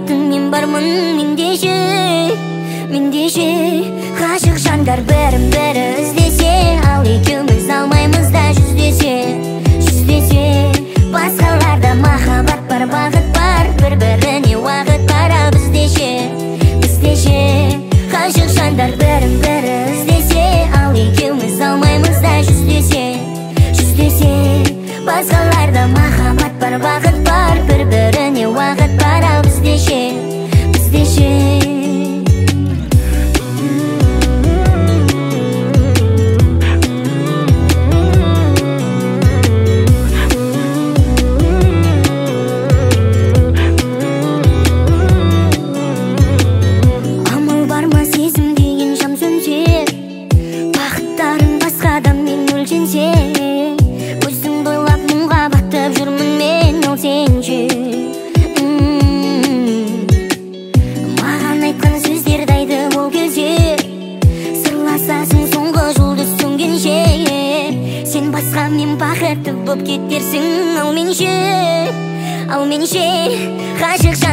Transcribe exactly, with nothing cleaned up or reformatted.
бақытың мен бармын мендеше, мендеше. Ғашық жандар бірін-бірі іздесе, ал екеуміз алмаймыз да жүздесе, жүздесе. Басқаларда махаббат бар, бақыт бар, бір-біріне уақыт бар, ал біздеше, біздеше. Ғашық жандар бірін-бірі іздесе, ал екеуміз алмаймыз да жүздесе, жүздесе. Басқаларда махаббат бар, бақыт бар, бір-біріне уақыт бар, ал біздеше, біздеше. Амал бар ма сезім деген шам сөнсе, бақыттарың басқа адаммен өлшенсе, өзің бойлап мұңға батып жүрмін мен, ол сенше. Маған айтқан сөздерді айтып ол кезде, сырласасың соңғы жұлдыз сөнгенше. Сен басқа мен бақытты боп кетерсің, ал менше, ал менше. Ғашық